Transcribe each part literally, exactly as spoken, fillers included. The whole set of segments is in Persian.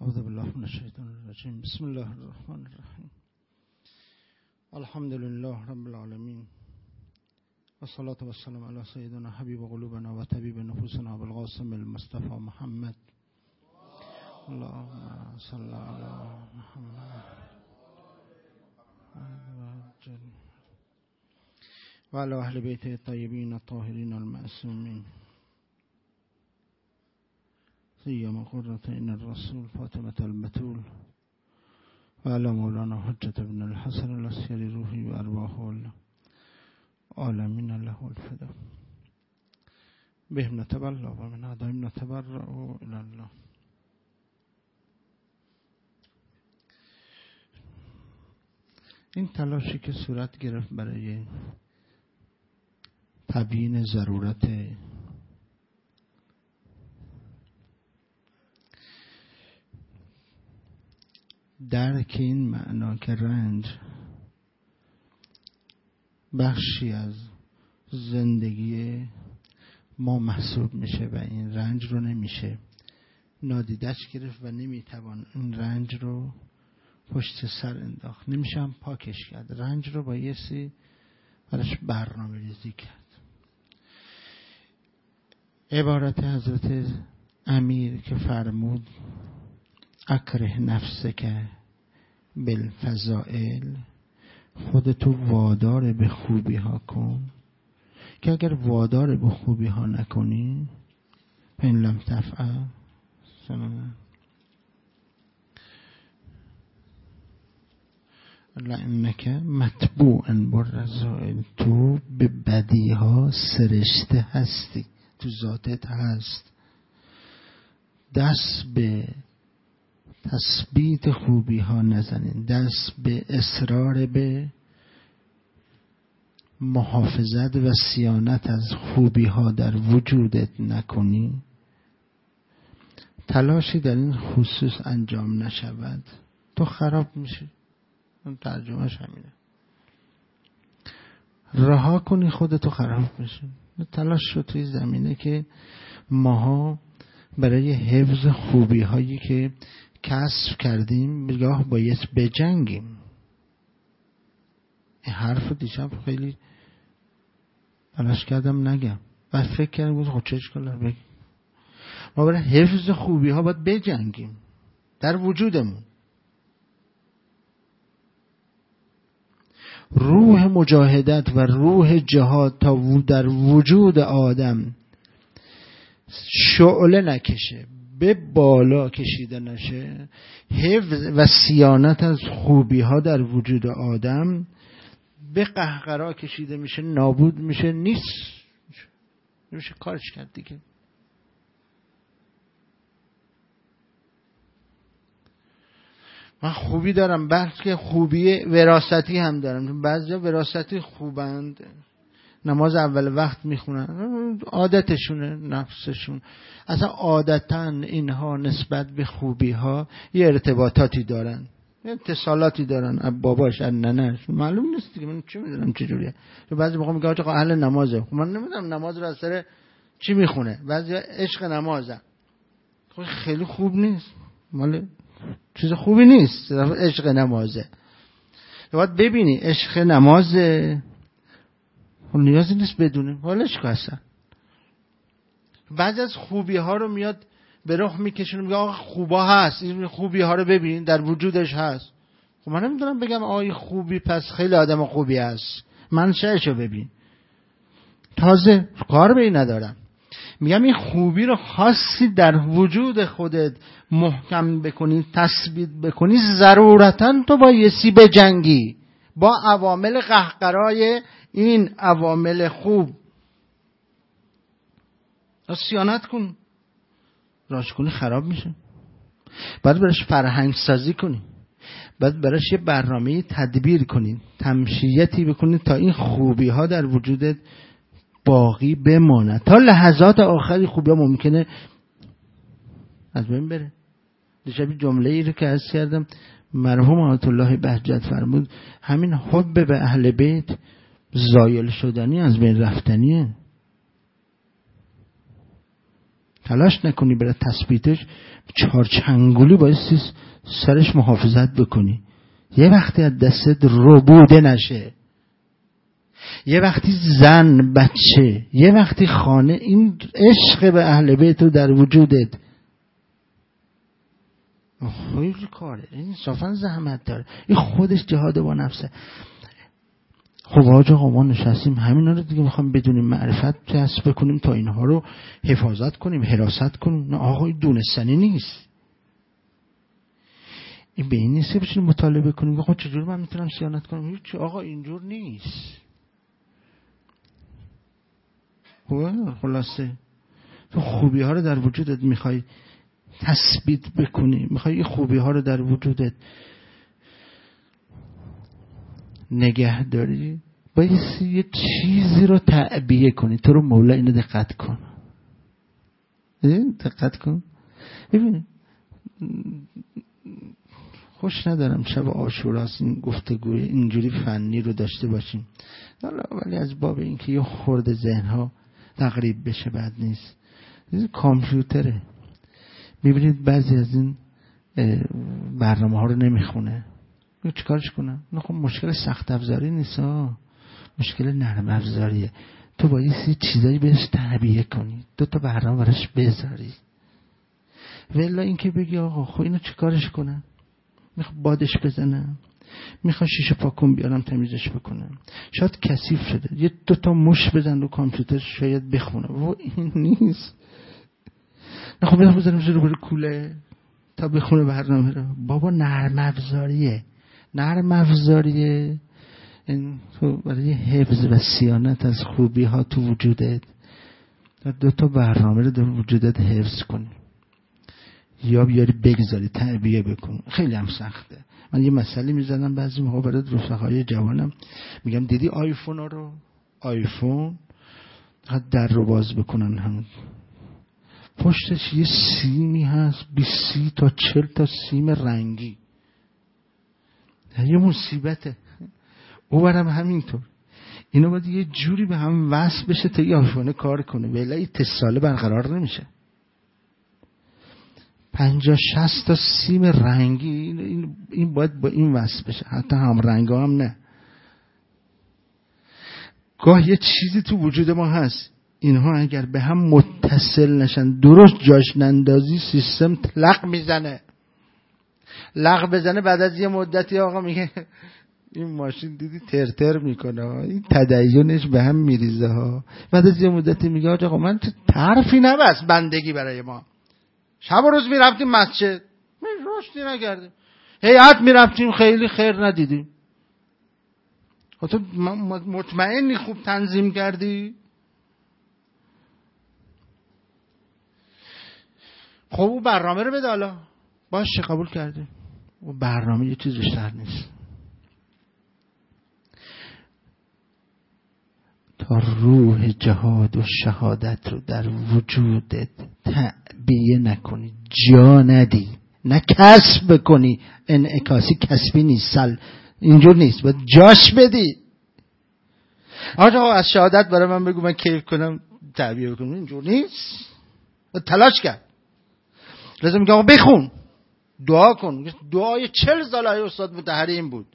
اعوذ بالله من الشیطان الرجیم. بسم الله الرحمن الرحیم. الحمد لله رب العالمین و صلاة و السلام علی سیدنا حبیب قلوبنا و طبیب نفوسنا ابو القاسم المصطفى محمد. اللهم صل علی محمد و علی اهل بیت الطیبین الطاهرین المعصومین سیما قرة عین الرسول فاطمة البتول و علی مولانا حجة ابن الحسن العسکری روحی و ارواح العالمین له الفدا. بهم نتبلا و من اعدائهم نتبرأ الی الله. این تلاشی که صورت گرفت برای تبیین ضرورت درک این معنا که رنج بخشی از زندگی ما محسوب میشه و این رنج رو نمیشه نادیدش گرفت و نمیتوان این رنج رو پشت سر انداخت، نمیشه هم پاکش کرد. رنج رو بایستی براش برنامه ریزی کرد. عبارت حضرت امیر که فرمود اکره نفسک بالفضائل، خودتو وادار به خوبی ها کن که اگر وادار به خوبی ها نکنی فإن لم تفعل لانک متبوعا بالرذائل، تو به بدی ها سرشته هستی، تو ذاتت هست. دست به تثبیت خوبی ها نزنین، دست به اصرار به محافظت و صیانت از خوبی ها در وجودت نکنی، تلاشی در این خصوص انجام نشود، تو خراب میشی. ترجمهش همینه، رها کنی خودتو خراب میشی. تلاش شد توی زمینه که ماها برای حفظ خوبی هایی که کسب کردیم بگاه باید بجنگیم. این حرف دیشب خیلی تلاش کردم نگم و فکر کردم خود چه اشکال بگم. ما برای حفظ خوبی ها باید بجنگیم در وجودمون. روح مجاهدت و روح جهاد تا در وجود آدم شعله نکشه، به بالا کشیده نشه، حفظ و صیانت از خوبی ها در وجود آدم به قهقرا کشیده میشه، نابود میشه، نیست نمیشه کارش کرد دیگه. من خوبی دارم، بلکه خوبی وراثتی هم دارم. بعضیا وراثتی خوبند، نماز اول وقت میخونن، عادتشونه، نفسشون. اصلا عادتاً اینها نسبت به خوبی ها یه ارتباطاتی دارن، یه اتصالاتی دارن، از باباش از ننش. معلوم نیست دیگه، من چی میدونم چجوریه. بعضی موقع میگه آقا اهل نمازه، خب من نمیدونم نماز رو از سر چی میخونه. بعضیا عشق نمازه، خب خیلی خوب نیست، مال چیز خوبی نیست عشق نمازه. باید ببینی عشق نمازه، خب نیازی نیست بدونه، حالش که اصلا بعضی از خوبی ها رو میاد به رخ میکشونه، میگه آقا خوبا هست، این خوبی ها رو ببین در وجودش هست. خب من نمیدونم بگم آقا خوبی پس خیلی آدم خوبی هست، منشأش رو ببین. تازه کار به این ندارم، میگم این خوبی رو خاصی در وجود خودت محکم بکنی، تثبیت بکنی، ضرورتاً تو بایستی بجنگی با عوامل قهقرای این عوامل خوب. صیانت کن، راش کنی خراب میشه. باید براش فرهنگ سازی کنی، باید براش یه برنامه تدبیر کنی، تمشیتی بکنی تا این خوبی ها در وجودت باقی بماند. تا لحظات آخری خوبی ها ممکنه از بین بره. دیشب جمله ای رو که عرض کردم مرحوم آیت الله بهجت فرمود همین حب به اهل بیت زایل شدنی، از بین رفتنیه. تلاش نکنی برای تثبیتش، چارچنگولی بایستی سرش محافظت بکنی. یه وقتی از دستت ربوده نشه، یه وقتی زن، بچه، یه وقتی خانه، این عشق به اهل بیت رو در وجودت، خیلی کاره، این صافا زحمت داره، این خودش جهاد با نفسه. خب حاج آقا ما نشستیم همین رو دیگه میخوام بدونیم، معرفت کسب بکنیم تا اینها رو حفاظت کنیم، حراست کنیم. نه آقا این دونستنی نیست، این به این نیست که بتونیم مطالبه کنیم خب چجور من میتونم صیانت کنم. هیچ آقا اینجور نیست. خلاصه تو خوبی ها رو در وجودت میخوای تثبیت بکنی، میخوای این خوبی ها رو در وجودت نگه داری، باید یه چیزی رو تعبیه کنی. تو رو مولا اینو دقت کن، دقت کن. ببین خوش ندارم شب عاشوراست این گفتگوی اینجوری فنی رو داشته باشیم، ولی از باب اینکه یه خورده ذهنها تقریب بشه بد نیست. این کامپیوتره، میبینید بعضی از این برنامه ها رو نمیخونه، چیکارش کنم؟ نه خب مشکل سخت افزاری نیست ها، مشکل نرم افزاریه. تو باید یه چیزایی بهش تعبیه کنی، دو تا برنامه براش بذاری. ولی اینکه بگی آقا خب اینو چیکارش کنم؟ میخوام بادش بزنم، میخوام شیشه پاکون بیارم تمیزش بکنم، شاید کثیف شده، یه دو تا مش بزن رو کامپیوتر شاید بخونه. و این نیست. نه خب بذارم زیر روی کوله تا بخونه برنامه رو. بابا نرم افزاریه، نرم افزاریه این تو برای حفظ و صیانت از خوبی ها تو وجودت دو تا برنامه رو در وجودت حفظ کنی یا بیاری بگذاری تعبیه بکن. خیلی هم سخته. من یه مسئله میزنم بعضی موقع برای رفقای جوانم، میگم دیدی آیفون رو، آیفون در رو باز بکنن هم پشتش یه سیمی هست، بیست تا چل تا سیم رنگی، یه مصیبته. او برم همینطور، اینو باید یه جوری به هم وصل بشه تا یه آیفونه کار کنه، ولی اتصال برقرار نمیشه. پنجاه شصت تا سیم رنگی این, این باید با این وصل بشه، حتی هم رنگ هم نه. گاه یه چیزی تو وجود ما هست، اینها اگر به هم متصل نشن، درست جاش نندازی، سیستم لق میزنه. لق بزنه بعد از یه مدتی آقا میگه این ماشین دیدی ترتر میکنه، این تدینش به هم میریزه ها. بعد از یه مدتی میگه آقا من طرفی نبست بندگی برای ما، شب و روز میرفتیم مسجد رشدی نکردیم، هیئت میرفتیم خیلی خیر ندیدیم. تو مطمئنی خوب تنظیم کردی؟ خب او برنامه رو بده، حالا باشه قبول کردیم، او برنامه یه چیز بیشتر نیست. تا روح جهاد و شهادت رو در وجودت تعبیه نکنی، جا ندی، نه کسب بکنی. انعکاسی کسبی نیست، سل اینجور نیست، باید جاش بدی. آقا از شهادت برای من بگو من کیف کنم تعبیه بکنم، اینجور نیست. باید تلاش کرد. لازم میگه آقا بخون، دعا کن. دعای چل ساله استاد مطهری این بود،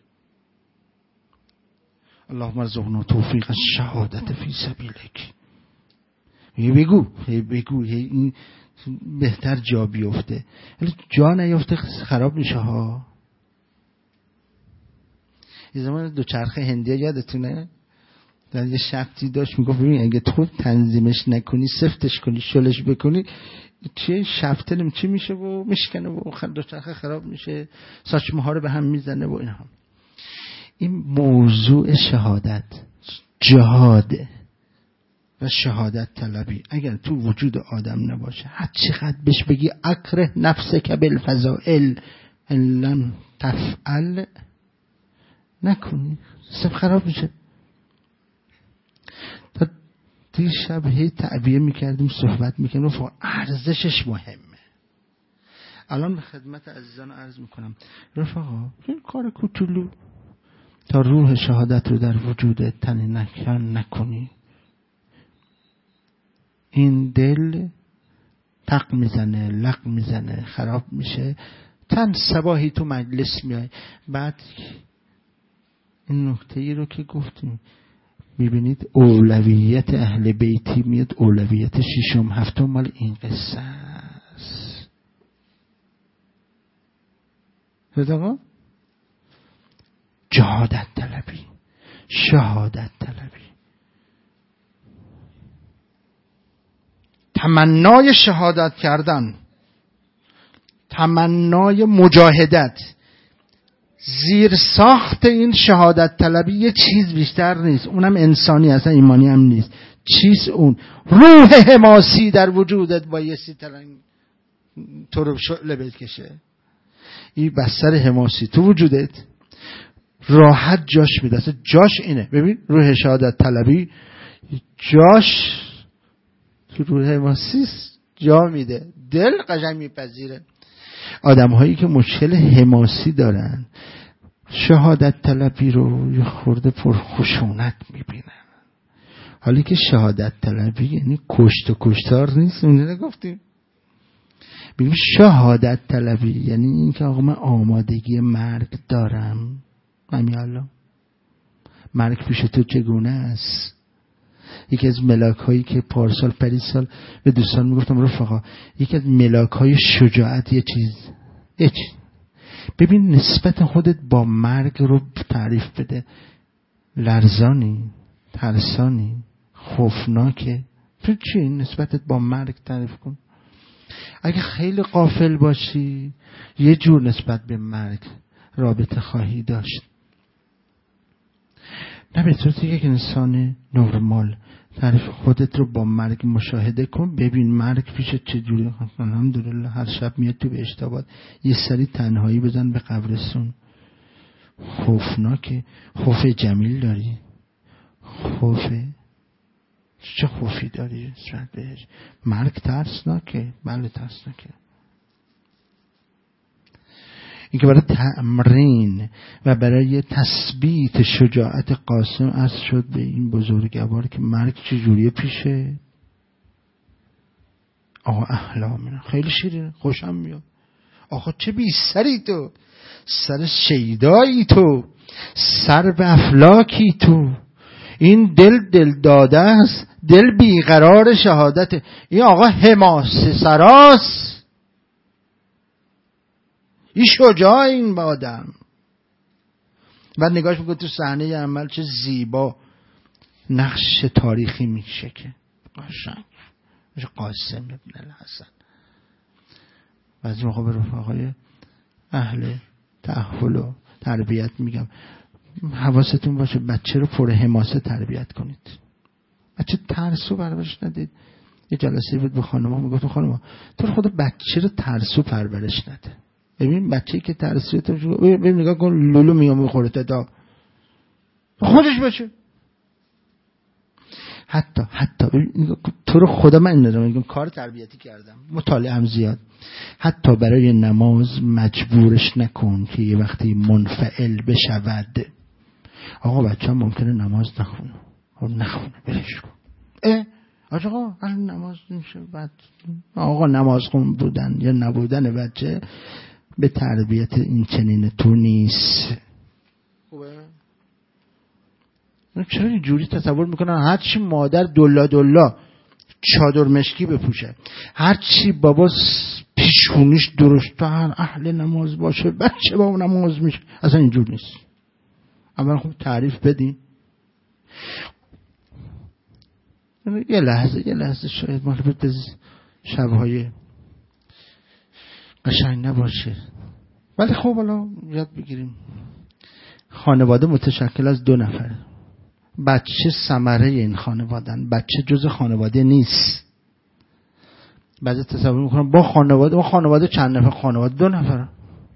اللهم ارزقنا توفیق الشهادت فی سبیلک. یه بگو یه بگو یه این بهتر جا بیفته، ولی جا نیفته خراب میشه ها. یه زمان دوچرخه هندی یادتونه در یه شفتی داشت میگفت ببین اگه تو تنظیمش نکنی، سفتش کنی، شلش بکنی، چه شفتلم چی میشه و میشکنه و دوچرخه خراب میشه، ساچمه ها رو به هم میزنه و اینها. این موضوع شهادت، جهاد و شهادت طلبی اگر تو وجود آدم نباشه، هر چقدر بهش بگی اکره نفسک بالفضائل ان لم تفعل، نکنی، سب خراب میشه. تا دیشب هی تعبیه میکردیم، صحبت میکردیم، فقط ارزشش مهمه. الان به خدمت عزیزان عرض میکنم رفقا، این کار کوچولو تا روح شهادت رو در وجودت تنی نکن نکنی، این دل تق میزنه، لق میزنه، خراب میشه. تن صباحی تو مجلس میای. بعد این نکته ای رو که گفتیم میبینید اولویت اهل بیتی میاد، اولویت ششم هفتم مال این قصه است. آقا جهادت طلبی، شهادت طلبی، تمنای شهادت کردن، تمنای مجاهدت. زیر ساخت این شهادت طلبی یه چیز بیشتر نیست، اونم انسانی، اصلا ایمانی هم نیست. چیز اون روح حماسی در وجودت بایستی تلنگ تو رو شعله بکشه. این بستر حماسی تو وجودت راحت جاش میده. اصلا جاش اینه. ببین روح شهادت طلبی جاش تو روح حماسی جا میده، دل قشنگ میپذیره. آدم هایی که مشکل حماسی دارن شهادت طلبی رو یه خورده پرخشونت میبینن، حالی که شهادت طلبی یعنی کشت و کشتار نیست. اون گفتیم بگیم شهادت طلبی یعنی این که آقا من آمادگی مرگ دارم. همین الله مرگ پیش تو چگونه است؟ یکی از ملاک هایی که پارسال پریسال به دوستان میگفتم رفقا، یکی از ملاک های شجاعت یه چیز یه چیز ببین نسبت خودت با مرگ رو تعریف بده. لرزانی، ترسانی، خوفناکه، تو چی نسبتت با مرگ تعریف کن. اگه خیلی غافل باشی یه جور نسبت به مرگ رابطه خواهی داشت. نه به صورت یک انسان نرمال تعریف خودت رو با مرگ مشاهده کن، ببین مرگ پیش چجوری. الحمدلله هر شب میاد تو بهشت آباد، یه سری تنهایی بزن به قبرستون. خوفناکه. خوف جمیل داری؟ خوفه؟ چه خوفی داری؟ بهش مرگ ترسناکه؟ بله ترسناکه. این که برای تمرین و برای تثبیت شجاعت قاسم عرض شد به این بزرگوار که مرگ چجوریه پیشه. آقا احلام خیلی شیرینه، خوشم میاد. آقا چه بی سری تو، سر شیدایی تو، سر به افلاکی تو. این دل دل داده است، دل بیقرار شهادت. این آقا حماسه سراست، این شجاع این آدم. بعد نگاهش میکنه تو صحنه عمل چه زیبا نقش تاریخی میشه که قشنگ میشه. قاسم ابن الحسن. بعضی موقع به رفقای اهل تأهل و تربیت میگم حواستون باشه بچه رو پر حماسه تربیت کنید. بچه ترسو پرورش ندید. یه جلسه بود به خانم‌ها میگفتم خانم‌ها تو رو خدا بچه رو ترسو پرورش نده. ببین بچه‌ای که ترسو تو ببین نگاه کن لولو میام میخوره تا خودش باشه. حتی حتی تو رو خدا من این ندارم میگم کار تربیتی کردم، مطالعه هم زیاد. حتی برای نماز مجبورش نکن که یه وقتی منفعل بشود. آقا بچه هم ممکنه نماز نخونه، نخونه برش کن. اه آقا الان نماز نمیشه. بعد آقا نماز خون بودن یا نبودن بچه به تربیت این چنین تو نیست. خوبه؟ چرا اینجوری تصور میکنن هرچی مادر دلا دلا چادر مشکی بپوشه، هرچی بابا پیشونیش درشت‌تر اهل نماز باشه بچه با نماز میشه؟ اصلا اینجور نیست. اول خوب تعریف بدین. یه لحظه یه لحظه شاید مال به شبهای قشنگ نباشه، ولی خب حالا یاد بگیریم. خانواده متشکل از دو نفره. بچه ثمره این خانوادن، بچه جز خانواده نیست. بعضی تصور میکنم با خانواده با خانواده چند نفر؟ خانواده دو نفره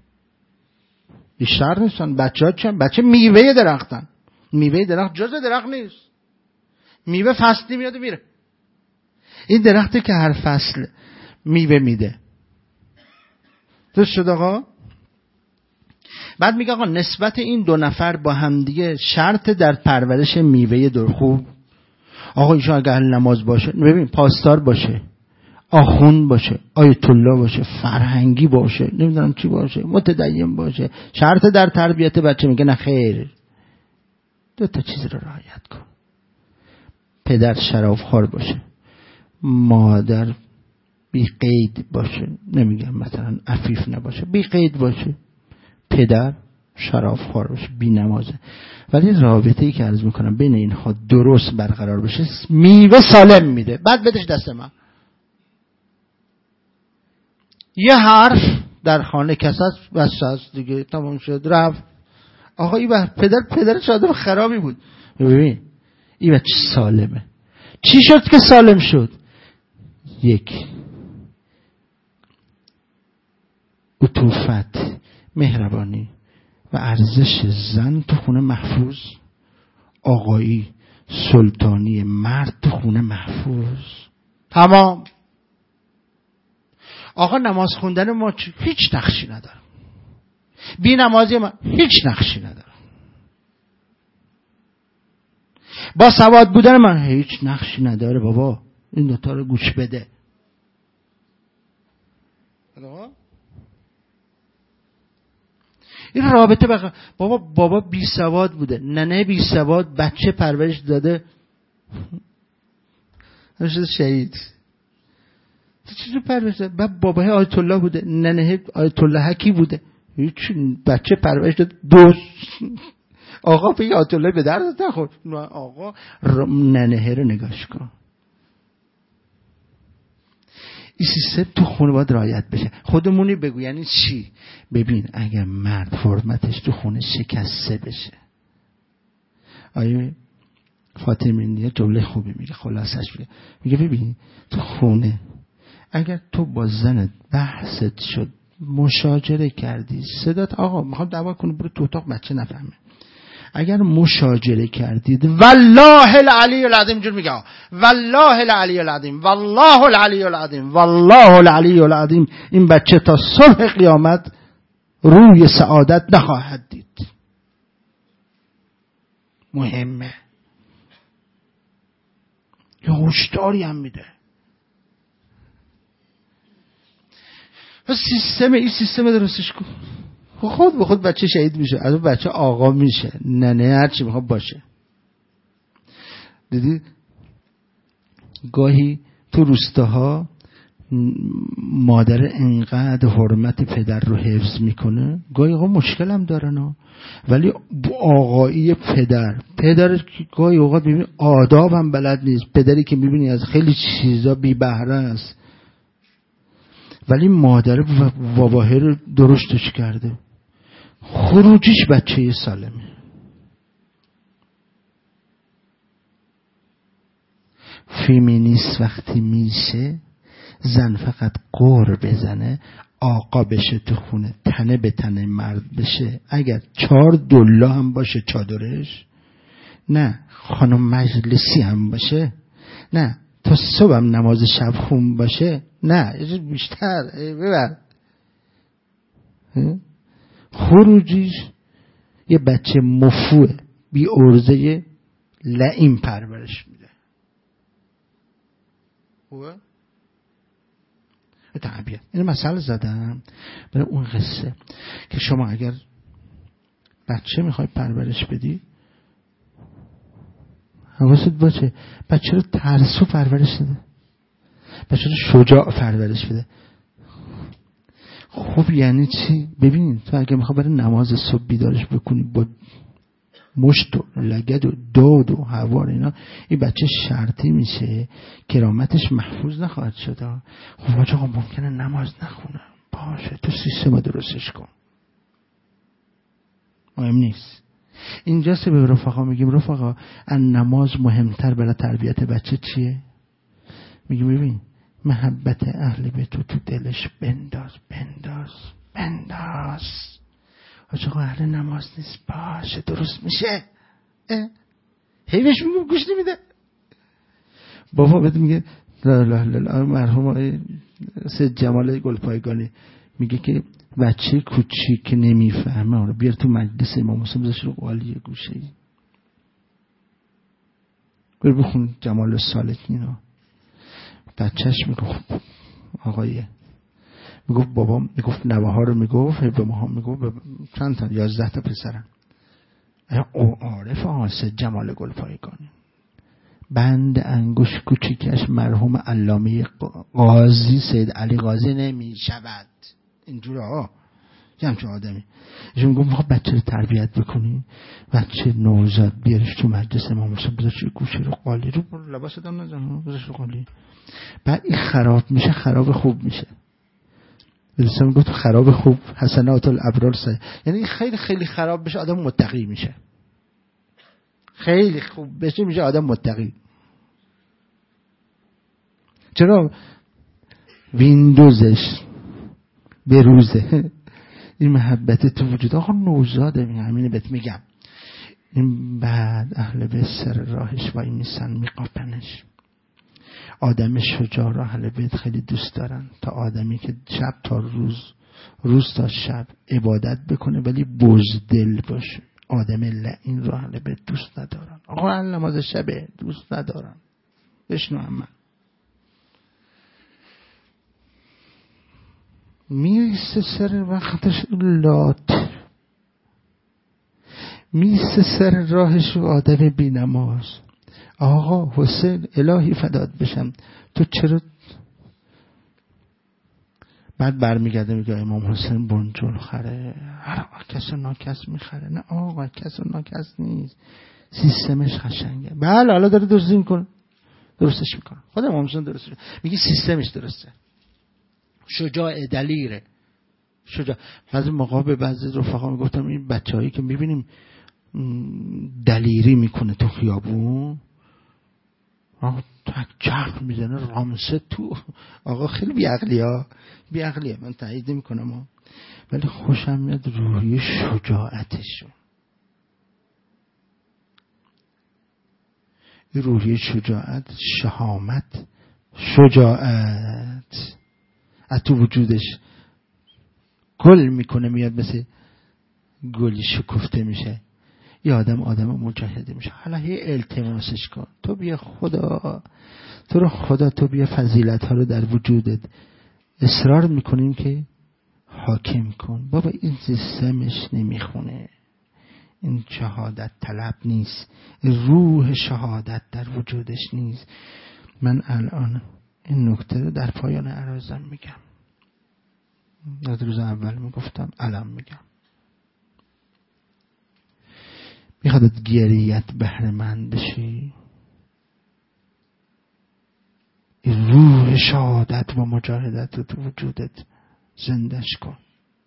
بیشتر نیستن. بچه ها چند؟ بچه میوه درختن. میوه درخت جز درخت نیست. میوه فصلی میاد و میره. این درختی که هر فصل میوه میده. درست شد آقا؟ بعد میگه آقا نسبت این دو نفر با همدیگه شرط در پرورش میوه در خوب. آقا ایشون اگه اهل نماز باشه ببین پاسدار باشه، آخوند باشه، آیت الله باشه، فرهنگی باشه، نمیدونم چی باشه، متدین باشه، شرط در تربیت بچه میگه نه خیر. دو تا چیز رو رعایت کن. پدر شرافخوار باشه، مادر بی قید باشه، نمیگم مثلا عفیف نباشه، بی قید باشه. پدر شرافخوار باشه، بی نمازه. ولی رابطه‌ای که عرض میکنم بین اینها درست برقرار بشه، میوه سالم میده. بعد بدش دست من. یه حرف در خانه کساست بس است دیگه، تمام شد رفت. آقا این پدر پدرش آدم خرابی بود. ببین این بچه سالمه. چی شد که سالم شد؟ یک، عطوفت، مهربانی و ارزش زن تو خونه محفوظ، آقایی سلطانی مرد تو خونه محفوظ. تمام. آقا نماز خوندن ما هیچ نقشی نداره، بی نمازی ما هیچ نقشی نداره، با سواد بودن من هیچ نقشی نداره. بابا این دوتا رو گوش بده. این رابطه بخ... بابا بابا بی سواد بوده، ننه بی سواد بچه پرورش داده شده شهید. چیزو پرورش داده. بابا آیت الله بوده، ننه آیت الله حکی بوده، هیچ بچه پرورش داده. دو آقا به آیت الله به درد نخورد. آقا ننه رو نگاش کن. این سیستم تو خونه باید رعایت بشه. خودمونی بگو یعنی چی؟ ببین اگر مرد حرمتش تو خونه شکسته بشه، آیه فاطمی یه جمله خوبی میگه، خلاصش میگه میگه ببین تو خونه اگر تو با زنت بحثت شد، مشاجره کردی، صدات آقا میخوام دعوا کنی برو تو اتاق بچه نفهمه، اگر مشاجره کردید والله العلی العظیم جور میگه والله العلی العظیم والله العلی العظیم والله العلی العظیم، این بچه تا صبح قیامت روی سعادت نخواهد دید. مهمه. یه هشداری هم میده. سیستم این سیستم درستش کن. خود به خود بچه شهید میشه، از اون بچه آقا میشه، نه نه هر چی میخواد باشه. دیدی گاهی تو روستاها مادر انقدر حرمت پدر رو حفظ میکنه، گاهی آقا مشکل هم دارن، ولی آقایی پدر پدر گاهی اوقات ببین آداب هم بلد نیست. پدری که میبینی از خیلی چیزا بی بهره است، ولی مادر باباهه رو درشتش کرده، خروجیش بچه سالمه. فیمینیست وقتی میشه زن فقط قور بزنه آقا بشه تو خونه، تنه به تنه مرد بشه، اگر چهار دلا هم باشه چادرش، نه خانم مجلسی هم باشه، نه تا صبح هم نماز شب خون باشه، نه بیشتر ببر. خروجیش یه بچه مفوه بی ارزه لعیم پرورش میده. خوبه؟ تعبیه. این مسئله زدم برای اون قصه که شما اگر بچه میخوای پرورش بدی حواست باشه بچه رو ترسو پرورش بده، بچه رو شجاع پرورش بده. خب یعنی چی؟ ببین تو اگه میخوای برای نماز صبح بیدارش بکنی با مشت و لگد و داد و هوار اینا، این بچه شرطی میشه، کرامتش محفوظ نخواهد شد. خب بچه آقا ممکنه نماز نخونه، باشه تو سیستم درستش کن، مهم نیست. اینجاست به رفقا میگیم رفقا ان نماز مهمتر برای تربیت بچه چیه؟ میگیم ببین محبت اهل بیت تو تو دلش بنداز بنداز بنداز. آقا اهل نماز نیست، باشه درست میشه. هیوش میگم گوش نمیده. بابا بهت میگه لا لا لا مرحوم آقای سید جمال گلپایگانی میگه که بچه کوچیک که نمیفهمه رو بیار تو مجلس امام حسین بذارش رو قالی گوشه، بر بخون جمال السالکین رو. بچهش میگه آقای میگفت بابام میگفت نوه ها رو میگفت به ما هم میگفت چند تا یازده تا پسرن. او عارف حاسد جمال گلپایگانی بند انگوش کوچیکش مرحوم علامه قاضی سید علی قاضی نمی شود. اینجوره ها یه همچون آدمی. ایشون میگم ما بچه رو تربیت بکنی، بچه نوزاد بیارش تو مجلس امام حسین بذارش گوشه رو قالی رو لباس دام نزن بذارش رو قالی، بعد این خراب میشه خراب خوب میشه. بسیار میگه تو خراب خوب حسنات الابرار سه، یعنی خیلی خیلی خراب بشه آدم متقی میشه، خیلی خوب بشه میشه آدم متقی. چرا؟ ویندوزش به روزه این محبت تو وجود. آقا نوزاده می همینه بهت میگم. این بعد اهل بیت سر راهش وای میسن میقاپنش. آدم شجاع را اهل بیت خیلی دوست دارن، تا آدمی که شب تا روز روز تا شب عبادت بکنه ولی بزدل باشه. آدم لعین را اهل بیت دوست ندارن. آقا نماز شبه دوست ندارن. بشنو من میرسه سر وقتش لات، میرسه سر راهش آدم بی نماز. آقا حسین الهی فداد بشم تو چرا؟ بعد برمیگرده میگه امام حسین بنجل خره، هر کس ناکس میخره. نه آقا کس ناکس نیست، سیستمش قشنگه. بله حالا داره درست میکنه، درستش میکنه. خود امام حسین درستش میگه سیستمش درسته، شجاع دلیره، شجاع. بعضی موقع به بعضی رفقا میگفتم این بچه‌هایی که میبینیم دلیری میکنه تو خیابون، آقا تک چرخ میزنه رامسه تو، آقا خیلی بیعقلی ها، بیعقلیه، من تایید نمیکنم ولی خوشم میاد روحی شجاعتشون. روحی شجاعت، شهامت، شجاعت از تو وجودش گل میکنه، میاد مثل گلی شکفته میشه. یه آدم آدم مجاهده میشه. حالا هی التماسش کن، تو بیا خدا، تو رو خدا تو بیا فضیلت ها رو در وجودت اصرار میکنیم که حاکم کن. بابا این سیستمش نمیخونه، این شهادت طلب نیست، این روح شهادت در وجودش نیست. من الان این نکته رو در پایان عرضم میگم، در روز اول میگفتم الان میگم. میخواد گریت بهره مند بشی، این روح شهادت و مجاهدت رو تو وجودت زندش کن.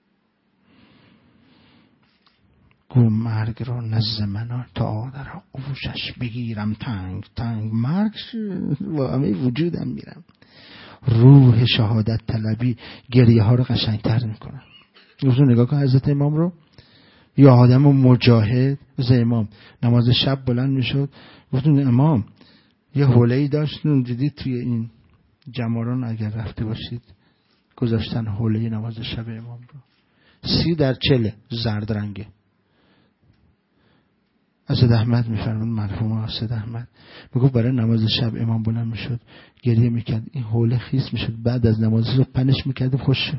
گو مرگ رو نزد من تا در آغوشش بگیرم تنگ تنگ، مرگ با همه وجودم میرم. روح شهادت طلبی گریه ها رو قشنگتر میکنه. گفتم نگاه کن حضرت امام رو، یا آدم مجاهد مثل امام نماز شب بلند میشد. گفتم امام یه حوله‌ای داشت، دیدید توی این جماران اگر رفته باشید گذاشتن حوله نماز شب امام رو، سی در چله زرد رنگه. اسد احمد میفرمون، مرحوم اسد احمد میگفت برای نماز شب امام بلند میشد گریه میکرد، این حوله خیس میشد، بعد از نماز رو پنش میکرد خوش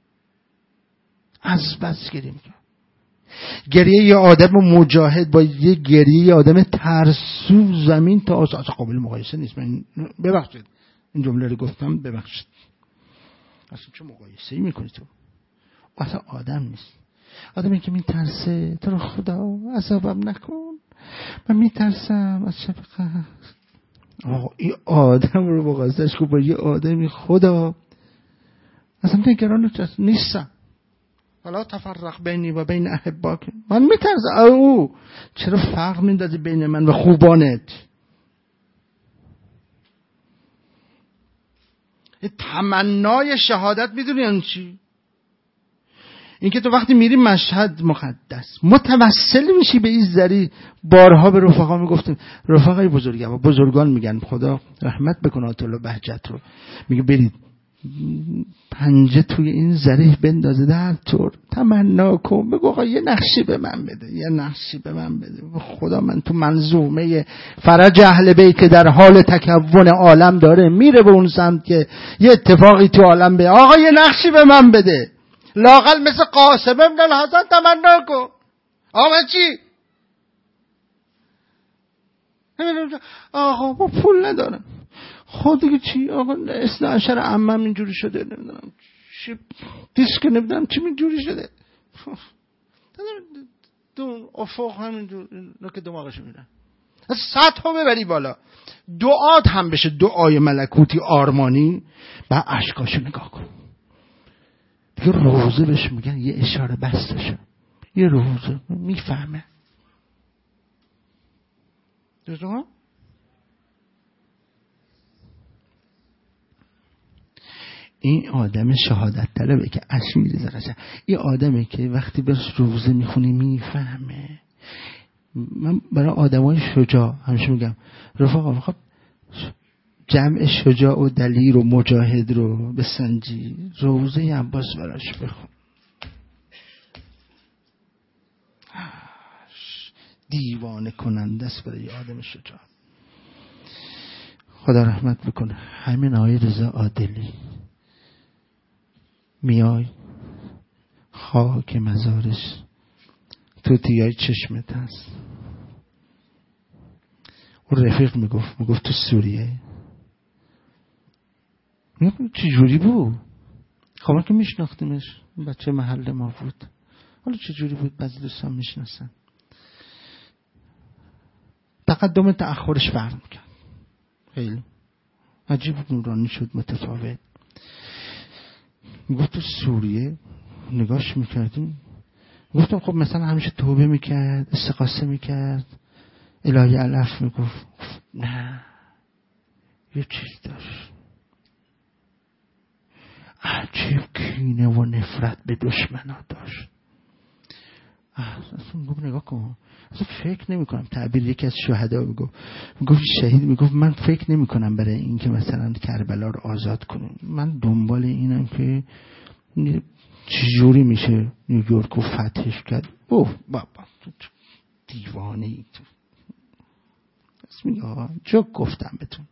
از بس گریه میکرد. گریه یه آدم مجاهد با یه گریه یه آدم ترسو زمین تا آسمان قابل مقایسه نیست. من ببخشید این جمله رو گفتم، ببخشید اصلا چه مقایسه ای میکنی تو؟ اصلا آدم نیست. آدمی که میترسه تو رو خدا عذابم نکن، من میترسم از شب قهر. آقا این آدم رو مقایسهش کن با یه آدمی خدا اصلا نگران نیستم. حالا تفرق بینی و بین احباک، من میترسم او چرا فرق میندازی بین من و خوبانت؟ این تمنای شهادت میدونی یعنی چی؟ این که تو وقتی میری مشهد مقدس متوسل میشی به این ذری. بارها به رفقا میگفتیم، رفقای بزرگوار بزرگان میگن خدا رحمت بکنه آتالله بهجت رو، میگه برید پنجه توی این زریح بندازه در طور تمنا کن، بگو آقا یه نقشی به من بده، یه نقشی به من بده. خدا من تو منظومه فرج اهل بیت که در حال تکون عالم داره میره به اون سمت که یه اتفاقی تو عالم به آقا یه نقشی به من بده، لااقل مثل قاسم ابن الحسن تمنا کن. آقا من چی؟ آقا با پول ندارم. خود دیگه چی؟ آقا اثنا عشر عمم اینجوری شده، نمیدونم چی دیسک، نمیدونم چی اینجوری شده، دو افق همینجور که دماغش میرن. سطح رو ببری بالا، دعات هم بشه دعای ملکوتی آرمانی، با اشکاشو نگاه کن. دیگه روزه بهش میگن یه اشاره بستشه، یه روزه میفهمه. درسته ها؟ این آدم شهادت طلبه که اشک میریزه قشنگ. این آدمه که وقتی برش روزه میخونی میفهمه. من برای آدمای شجاع همیشه میگم رفقا خب جمع شجاع و دلیر و مجاهد رو بسنجی، روزه عباس براش بخون. دیوانه کننده است برای آدم شجاع. خدا رحمت بکنه. همین آقای رضا عادلی میای خاک مزارش تو تیای چشمت هست. اون رفیق میگفت میگفت تو سوریه. میگفت چه جوری بود؟ خب ما که میشناختیمش، بچه محل ما بود. حالا چه جوری بود؟ بعضی دوستان میشناسن. تقدم تأخرش فرق میکرد. خیلی عجیب نورانی شد، متفاوت. میگفت تو سوریه نگاش میکردیم، گفتم خب مثلا همیشه توبه میکرد، استغاثه میکرد، الهی علف میگفت. نه، یه چیز داشت عجیب، کینه و نفرت به دشمنا داشت. اصلا میگفت نگاه کن، اصلا فکر نمی کنم. تعبیر یکی از شهدا میگفت میگفت شهید میگفت من فکر نمی کنم برای این که مثلا کربلا رو آزاد کنیم، من دنبال اینم که چجوری میشه نیویورک رو فتحش کرد. اوه بابا دیوانه ای تو. بس میگه چه گفتم بهتون.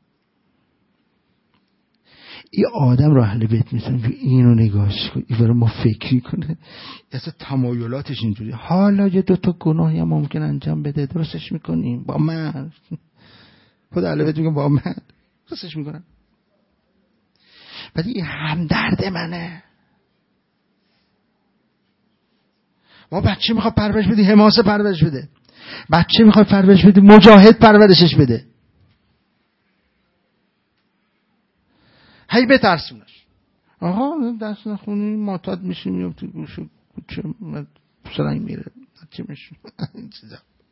این آدم رو اهل بیت میتونم که اینو نگاش کن، این برای ما فکری کنه، اصلا تمایلاتش اینجوری. حالا یه دوتا گناهی هم ممکن انجام بده، درستش میکنیم با من. خدا اهل بیت میگم با من درستش میکنم. ولی این همدرد منه. ما بچه میخواد پرورش بدی، حماسه پرورش بده. بچه میخواد پرورش بدی، مجاهد پرورشش بده. هی بترسونش. آقا دست نخونی معتاد میشی، میام تو گوش کوچه سرنگ میره چی میشه چیزا.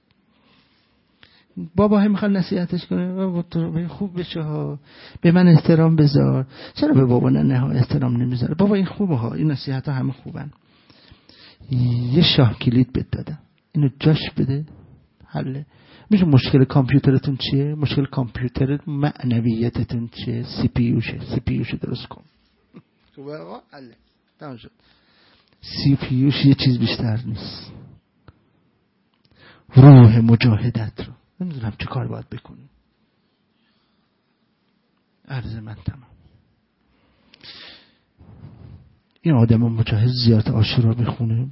بابا هم میخواد نصیحتش کنه، بابا تو خوب بشه ها، به من احترام بذار. چرا به بابا نه ها احترام نمیذاره؟ بابا این خوبه ها، این نصیحت ها همه خوبن. یه شاه کلید بهت دادم، اینو جاش بده، حله. میشه مشکل کامپیوترتون چیه؟ مشکل کامپیوترت معنویتتون چیه؟ سی پی یوشه. سی پی یوشه درست کن. خوبه آقا؟ حله. تمام شد. سی پی یوش یه چیز بیشتر نیست. روح مجاهدت رو نمیدونم چه کار باید بکنی. عرض من تمام. این آدم مجاهد زیارت عاشورا بخونه،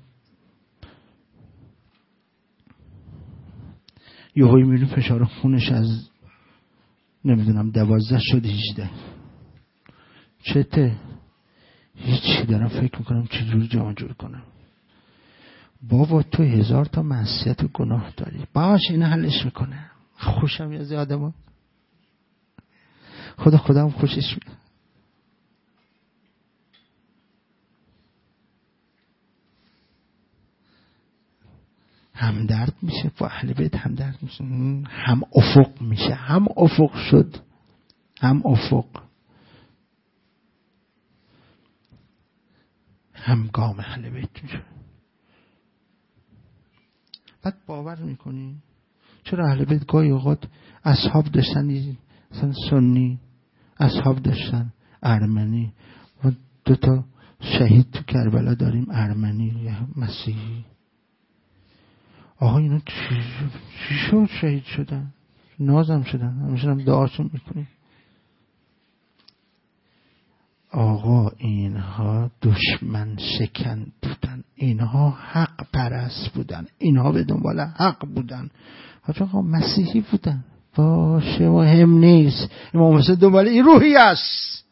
یه هایی میبینی فشار خونش از نمیدونم دوازده شد هیجده. چته؟ هیچی. دارم فکر میکنم چجوری جمع جور کنم. بابا تو هزار تا معصیت و گناه داری، باش این حلش میکنه. خوشم از این آدم ها. خدا خدا هم خوشش میاد. هم درد میشه با اهل بیت، هم درد میشه، هم افق میشه. هم افق شد، هم افق، هم گام اهل بیت میشه. بعد باور میکنی چرا اهل بیت گاهی اوقات اصحاب داشتن، مثلا سنی اصحاب داشتن، ارمنی، دو تا شهید تو کربلا داریم، ارمنی یا مسیحی. آقا اینا چی, چی شد شهید شدن؟ نازم شدن، همیشه هم دعاشون میکنیم. آقا اینها دشمن شکن بودن، اینها حق پرست بودن، اینها به دنبال حق بودن. آقا مسیحی بودن، باشه مهم نیست، امام حسین دنبال این روحی است.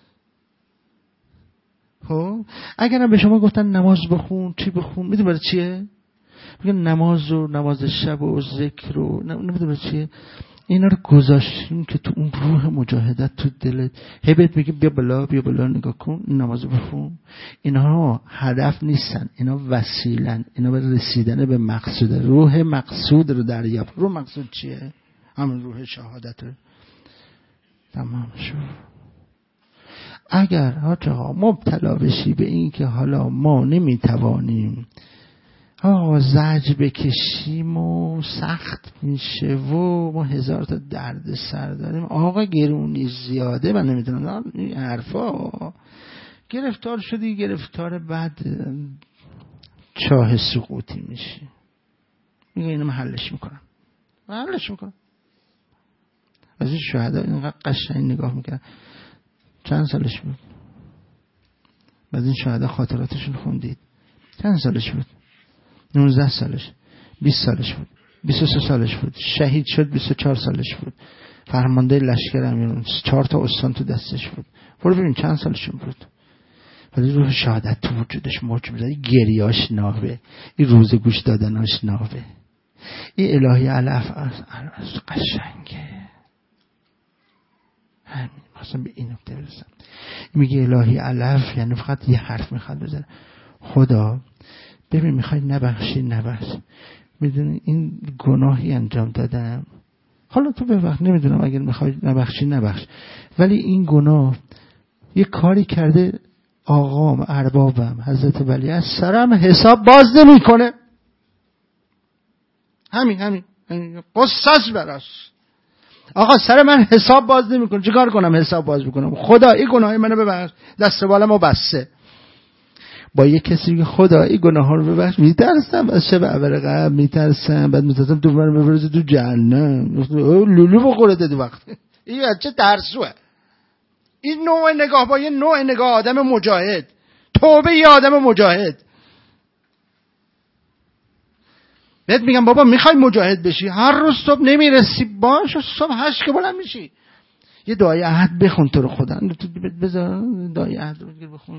خب اگرم به شما گفتن نماز بخون، چی بخون، میدونی برای چیه؟ میگن نماز و نماز شب و ذکر و نمیدونی برای چیه. اینا رو گذاشتیم که تو اون روح مجاهدت تو دلت هبت میگه بیا بالا بیا بالا نگاه کن نماز بخون. اینها هدف نیستن، اینا وسیلن، اینا برای رسیدن به مقصود. روح مقصود رو دریافت. روح مقصود چیه؟ همون روح شهادت. تمام شد. اگر آقا مبتلا بشی به این که حالا ما نمیتوانیم آقا زج بکشیم و سخت میشه و ما هزار تا درد سر داریم، آقا گرونی زیاده، من نمیدونم این حرفا، گرفتار شدی گرفتار بعد چاه سقوطی میشی. میگه اینو من حلش میکنم، من حلش میکنم. از این شهدا اینقدر قشنگ نگاه میکنم. چند سالش بود؟ بعد این شهدا خاطراتشون خوندید چند سالش بود؟ نوزده سالش، بیست سالش بود، بیست و سه سالش بود، شهید شد بیست و چهار سالش بود، فرمانده لشکر امیرون، چهار تا استان تو دستش بود. برو ببین چند سالشون بود. ولی روح شهادت تو وجودش موج میزد. گریاش ناوه، این روز گوش دادناش ناوه، این الهی علف قشنگه. همین مثلا به این نکته برسم. میگه الهی علف یعنی فقط یه حرف میخواد بزنه. خدا ببین میخوای نبخشی نبخش، میدونی این گناهی انجام دادم، حالا تو ببخش، نمیدونم اگر میخوای نبخشی نبخش، ولی این گناه یه کاری کرده آقام اربابم حضرت ولی از سرم حساب باز نمی کنه. همین همین قصص براش آقا سر من حساب باز نمی کنه. چیکار کنم حساب باز بکنم؟ خدا این گناه منو ببخش، دست بالمو بسته. با یه کسی که خدا این گناه ها رو ببخش، میترسم از شب اول قبل، میترسم بعد میترسم تو من ببرز تو جهنم، لولو بخوره دو وقت. این چه ترسوه. این نوع نگاه با یه نوع نگاه آدم مجاهد. توبه یه آدم مجاهد. بهت میگم بابا میخوای مجاهد بشی، هر روز صبح نمیرسی، باشه صبح هشت که بلند میشی یه دعای عهد بخون تو رو خدا، بذار دعای عهد رو بگیر بخون.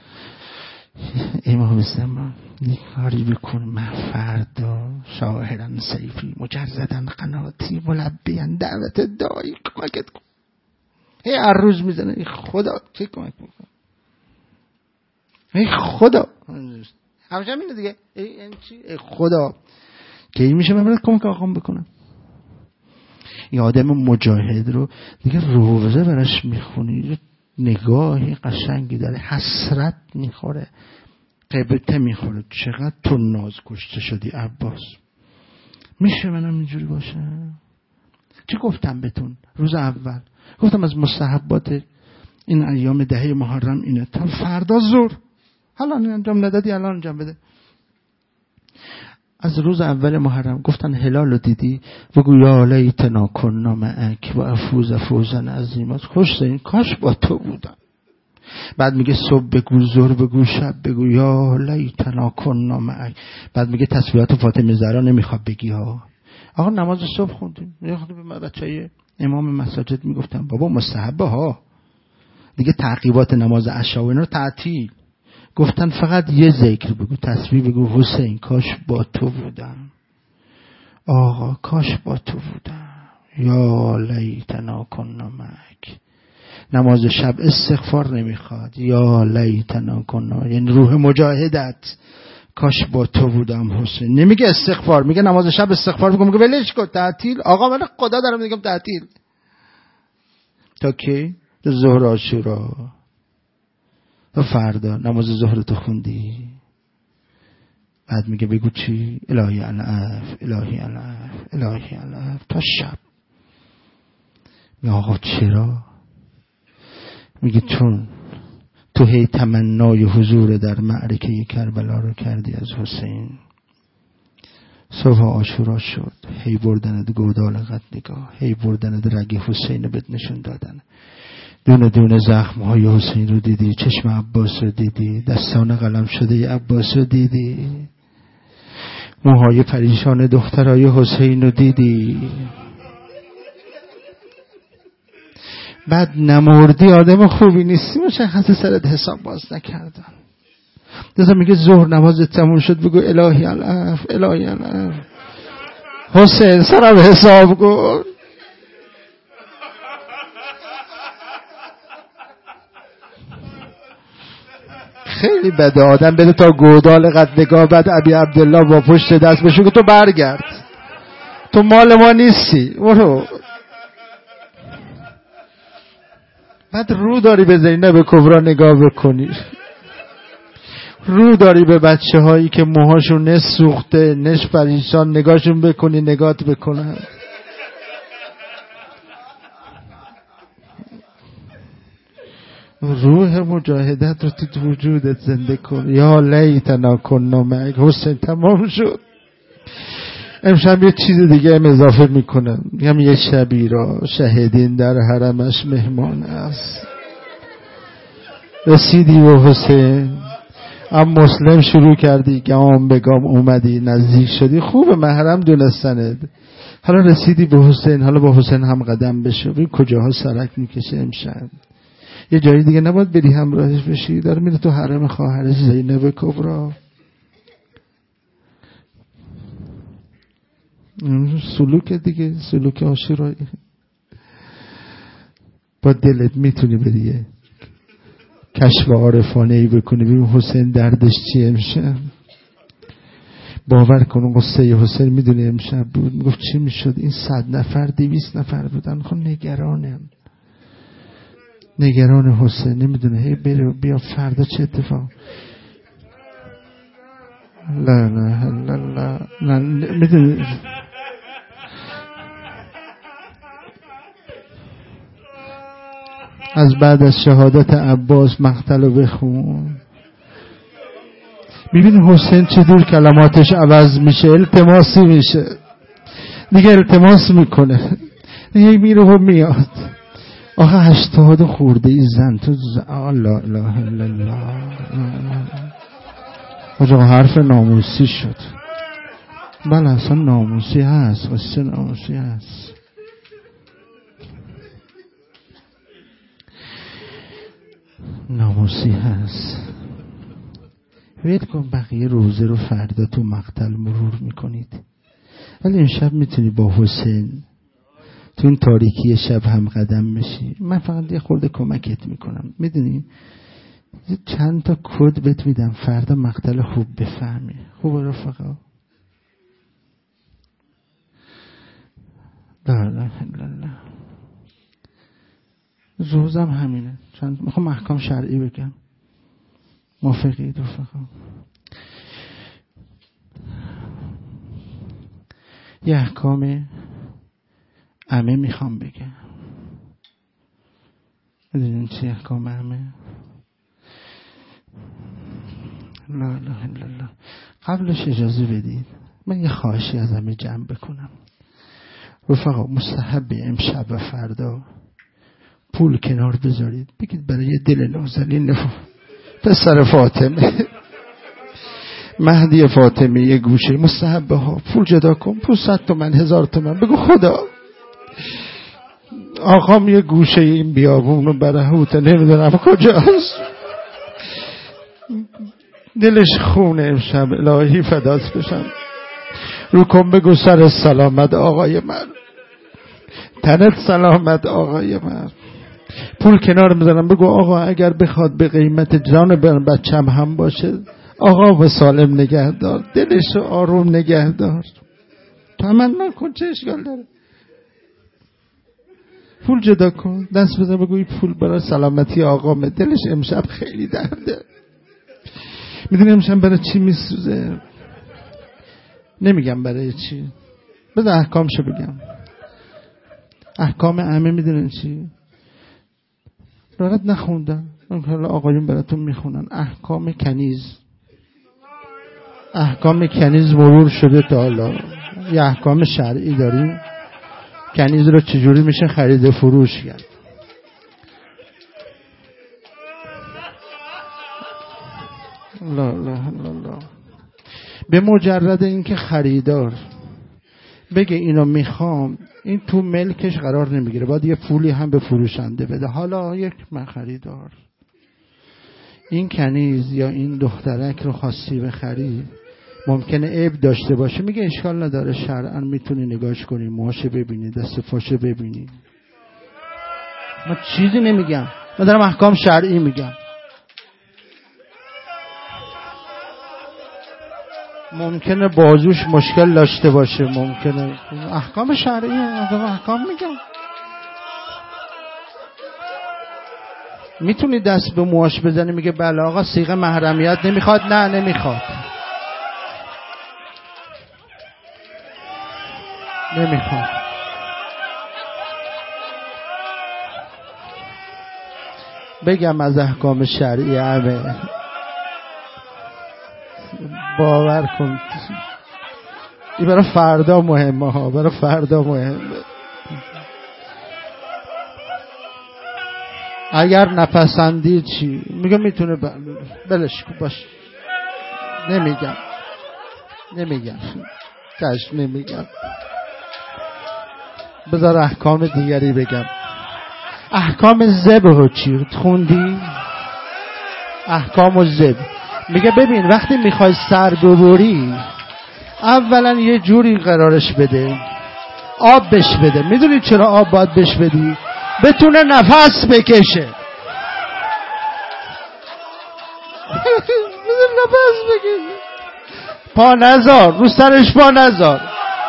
امام حسین یک کاری بکن، من فردا شاهرن سیفی مجردن قناتی ملبیان دعوت دایی کمکت کن. هی هر روز میزنه ای خدا چه کمک بکن، ای خدا همشه همینه دیگه، ای خدا که این میشه من برات کمک آقام بکنم. این آدم مجاهد رو دیگه روزه براش میخونی، نگاهی قشنگی داره، حسرت میخوره، قبطه میخوره. چقدر تو ناز کشته شدی عباس، میشه منم اینجوری باشه؟ چی گفتم بهتون روز اول؟ گفتم از مستحبات این ایام دهه محرم اینه، تا فردا ظهر حالا انجام ندادی الان انجام بده. از روز اول محرم گفتن هلال رو دیدی؟ بگو یا لیتنا کنا معک و افوز فوزا عظیما. خوش این کاش با تو بودم. بعد میگه صبح بگو، ظهر بگو، شب بگو یا لیتنا کنا معک. بعد میگه تسبیحات فاطمه زهرا نمیخواد بگی ها. آقا نماز صبح خوندیم، یه خود به بچهای امام مساجد میگفتم بابا مستحبه ها دیگه، تعقیبات نماز عشا و اینا رو تعطیل. گفتن فقط یه ذکر بگو، تسبیح بگو، حسین کاش با تو بودم، آقا کاش با تو بودم، یا لیتنا کنا معک. نماز شب استغفار نمیخواد، یا لیتنا کنا، یعنی روح مجاهدت کاش با تو بودم حسین. نمیگه استغفار، میگه نماز شب استغفار میگه، میگه ولش کن تعطیل. آقا من خدا دارم میگم تعطیل تا کی؟ تا ظهر عاشورا، تا فردا نماز ظهر تو خوندی. بعد میگه بگو چی؟ الهی الف الهی الف الهی الف تا شب. میگه آقا چرا؟ میگه چون تو هی تمنای حضور در معرکه کربلا رو کردی از حسین. صبح عاشورا شد، هی بردند گودال قدنگاه، هی بردند رگ حسین رو بهت نشون دادن. دونه دونه زخمهای حسین رو دیدی، چشم عباس رو دیدی، دستان قلم شده عباس رو دیدی، موهای پریشان دخترای حسین رو دیدی. بعد نمردی آدم خوبی نیستی، مشخص سرت حساب باز نکردن. دست میگه ظهر نمازت تموم شد بگو الهی العفو الهی العفو، حسین سرم حساب کن. خیلی بده آدم بده تا گودال قدنگاه، بعد ابی عبدالله با پشت دست بشو که تو برگرد، تو مال ما نیستی برو. بعد رو داری به زینب کبرا نگاه بکنی، رو داری به بچه هایی که موهاشون نصف سوخته نصف پریشان نگاهشون بکنی، نگات بکنن. روح مجاهدت رو تو وجودت زنده کن. یا لیتنا کنا معک. حسین تمام شد. امشب یه چیز دیگه هم اضافه میکنم، میگم یه شبی را شهیدین در حرمش مهمان است. رسیدی و حسین اما مسلم شروع کردی، گام به گام اومدی نزدیک شدی، خوب محرم دونستند. حالا رسیدی به حسین، حالا با حسین هم قدم بشو. ببین کجاها سرک میکشه امشب. یه جایی دیگه نباید بری همراهش بشی، داره میره تو حرم خواهرش زینب کبرا. سلوک دیگه، سلوک عاشورایی. با دلت میتونی بری کشف عارفانه ای بکنی، ببین حسین دردش چیه امشب. باور کن قصه حسین میدونی امشب بود میگفت چی میشد این صد نفر دویست نفر بودن، خب نگرانم، نگران حسین، نمیدونه هی بره بیا فردا چه اتفاق. لا لا لا لا لا میدونی از بعد از شهادت عباس مقتل رو بخون، میبینی حسین چه دور کلماتش عوض میشه، التماسی میشه دیگه، التماس میکنه دیگه، میره و میاد. آخه هشتاد خورده ای زن تو ز... لا اله الا الله. آجا حرف ناموسی شد. بله اصلا ناموسی هست، اصلا ناموسی هست. ناموسی هست. ویل کن بقیه روزه رو فردا تو مقتل مرور میکنید، ولی امشب میتونی با حسین تو این تاریکی شب هم قدم بشی. من فقط یه خورده کمکت میکنم، میدونی چند تا کد بهت میدم فردا مقتل خوب بفهمی. خوب رفقا؟ لا اله الا الله. روزم همینه، چند میخوام احکام شرعی بگم. موافقید رفقا؟ یه احکام عمه میخوام بگم. میدونین چی احکام عمه؟ لا اله الا الله. قبلش اجازه بدید من یه خواهشی از همه جمع بکنم. رفقا مستحب امشب و فردا پول کنار بذارید، بگید برای دل نازنین پسر فاطمه مهدی فاطمه یه گوشه مستحبه ها پول جدا کن، پول صد تومن هزار تومن، بگو خدا آقام یه گوشه این بیابون و برهوته نمیدونم کجاست، دلش خونه امشب، الهی فدات بشم. رو کن بگو سر سلامت آقای من، تنت سلامت آقای من. پول کنار میذارم، بگو آقا اگر بخواد به قیمت جان بچم هم باشه، آقا و سالم نگه دار، دلش آروم نگه دار، تمنا کن، چه اشکال داره. پول جدا کن، دست بزن بگو این پول برای سلامتی آقامه، دلش امشب خیلی درده. میدونی امشب برای چی میسوزه؟ نمیگم برای چی، بذار احکامشو بگم. احکام عمه میدونن چی؟ راحت نخوندم، حالا آقایون براتون میخونن. احکام کنیز، احکام کنیز مرور شده تا حالا. یه احکام شرعی داریم کنیز رو چجوری میشه خرید فروش کرد. لا لا لا لا. به مجرد اینکه خریدار بگه اینو میخوام، این تو ملکش قرار نمیگیره، باید یه پولی هم به فروشنده بده. حالا یک من خریدار این کنیز یا این دخترک رو خواستی بخری، ممکنه عیب داشته باشه، میگه اشکال نداره، شرعاً میتونی نگاش کنی، موهاشو ببینی، دست پاشو ببینی. من چیزی نمیگم، من دارم احکام شرعی میگم. ممکنه بازوش مشکل داشته باشه، ممکنه، احکام شرعی احکام میگم. میتونی دست به موهاش بزنی، میگه بله آقا صیغه محرمیت نمیخواد، نه نمیخواد نمیخواد بگم از احکام شرعی همه. باور کن این برای فردا مهمه ها، برای فردا مهمه. اگر نپسندید چی؟ میگه میتونه بلش کن باش، نمیگم نمیگم کش نمیگم. بذار احکام دیگری بگم. احکام ذبح چی خوندی؟ احکام ذبح میگه ببین وقتی میخوای سر ببری، اولا یه جوری قرارش بده، آب بش بده. میدونی چرا آب باید بش بدی؟ بتونه نفس بکشه. بتونه نفس بکشه. پا نذار رو سرش، پا نذار،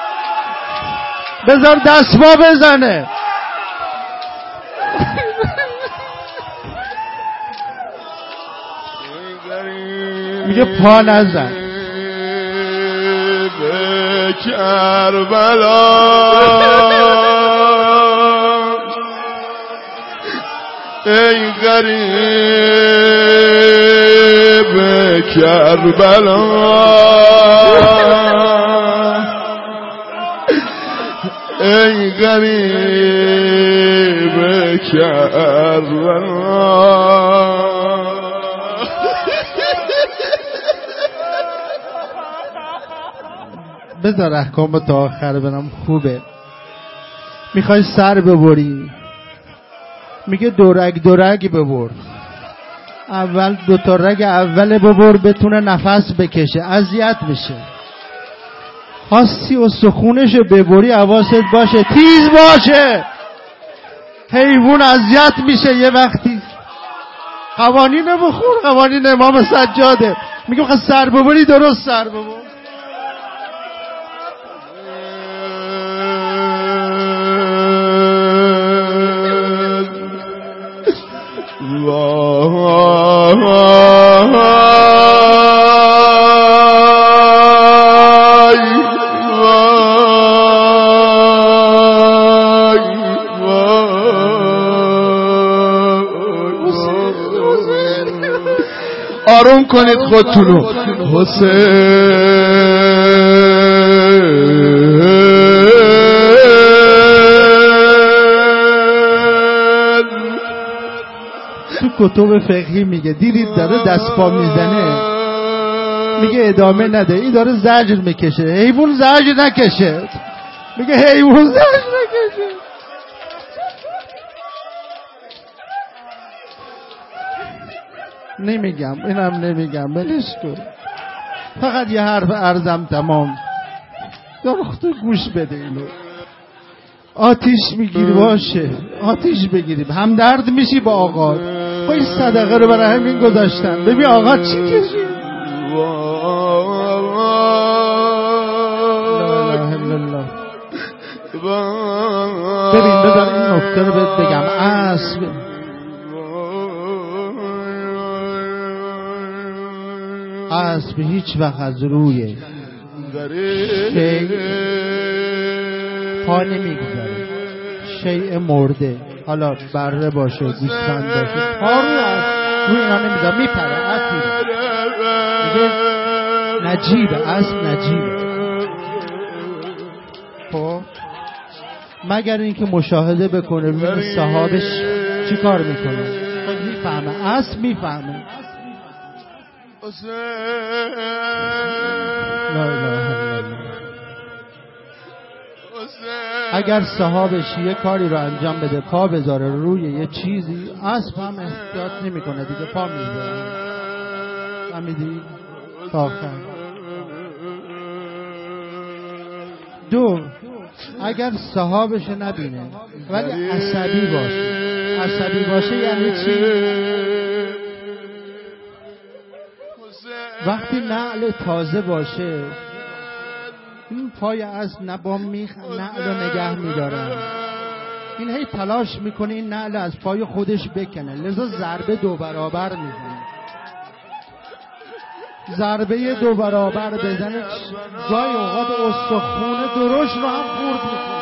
بذار دست پا بزنه. میگه پا نزن. به کربلا ای غریب کربلا، ای غریب کربلا. بذار احکام تا آخر برم، خوبه. میخوای سر ببری، میگه دو رگ دو رگ ببر. اول دو تا رگ اول ببر بتونه نفس بکشه، اذیت میشه. خواستی و سخونشو ببری حواست باشه تیز باشه، حیوان اذیت میشه. یه وقتی قوانین بخور، قوانین امام سجاده. میگه خواست سر ببری درست سر ببر. آروم کنید خودتونو. حسین تو کتب فقهی میگه دیدید داره دست پا میزنه، میگه ادامه نده، این داره زجر میکشه. حیوان زجر نکشه، میگه حیوان زجر نکشه. نمیگم اینم نمیگم، بلش کن. فقط یه حرف عرضم تمام. داخت گوش بده اینو. آتیش میگیری باشه، آتیش بگیریم، همدرد میشی با آقا. با این صدقه رو برای همین گذاشتن. ببین آقا چی کشید. لا اله الا الله. ببین بذار این نکته رو بهت بگم. اسب اسب هیچ وقت از روی شیء پا نمیگذاره. شیء مرده، حالا بره باشه، گوسفند باشه، پا رو از روی اینا نمیذاره، میپره اسب میره. نجیبه اسب، نجیبه. خب مگر اینکه مشاهده بکنه ببینه صاحبش چی کار میکنه. خب میفهمه، اسب میفهمه. لا اله الا الله. اگر صاحبش یه کاری رو انجام بده، پا بذاره روی یه چیزی، اسب هم احتیاط نمیکنه دیگه، پا میذاره. فهمیدی؟ تا آخر. دو، اگر صاحبش نبینه ولی عصبی باشه. عصبی باشه یعنی چی؟ وقتی نعل تازه باشه، این پای از نبام میخ نعل رو نگه میدارن، این هی تلاش میکنه این نعل از پای خودش بکنه، لذا ضربه دو برابر میزنه. ضربه دو برابر بزنه، گاهی اوقات استخون درشت رو هم خورد میکنه.